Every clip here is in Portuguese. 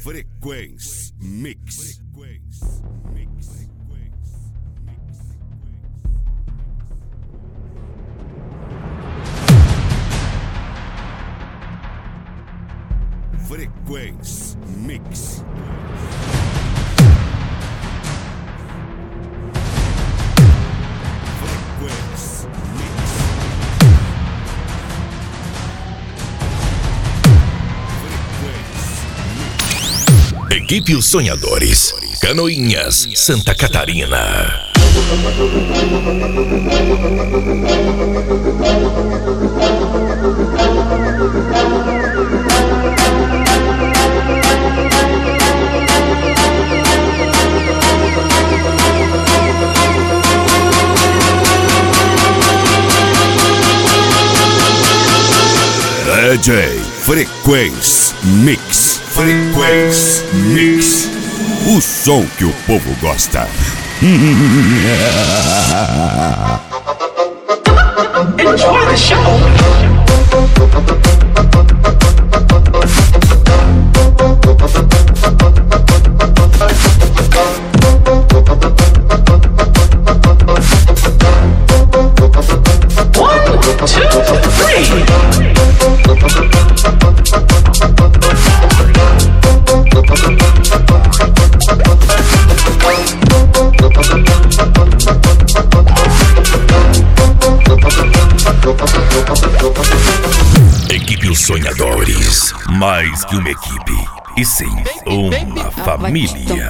Frequência Mix. Frequência Mix. Frequência Mix. Equipe Os Sonhadores, Canoinhas, Santa Catarina. DJ Frequência Mix. Frequência Mix. O som que o povo gosta. Enjoy the show. Equipe Os Sonhadores, mais que uma equipe, e sim uma família.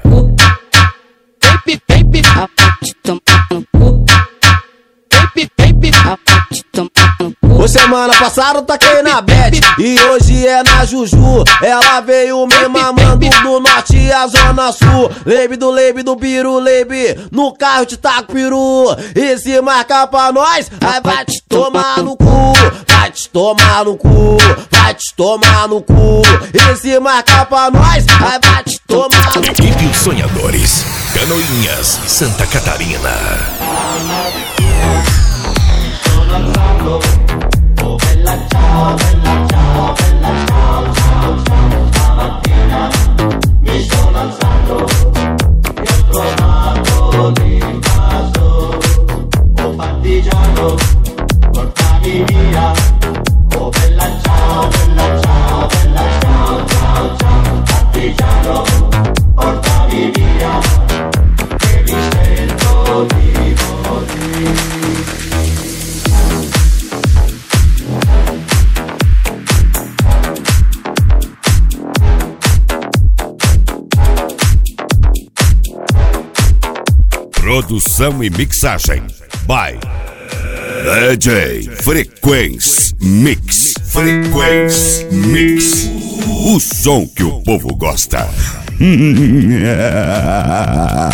Semana passada eu taquei na Beth e hoje é na Juju. Ela veio me mamando do norte à zona sul. Lebe do piru, lebe no carro te taco peru. E se marcar pra nós, aí vai te tomar no cu. Vai te tomar no cu, vai te tomar no cu. E se marcar pra nós, aí vai te tomar no cu. Equipe Os Sonhadores, Canoinhas, Santa Catarina. Oh bella ciao, bella ciao, bella ciao, ciao, ciao. Stamattina mi sono alzato e ho trovato l'invaso. Oh partigiano, portami via. Oh bella ciao, bella ciao, bella ciao, ciao, ciao. Partigiano, portami via, che mi sento di morire. Produção e mixagem by DJ Frequência Mix. Frequência Mix. O som que o povo gosta.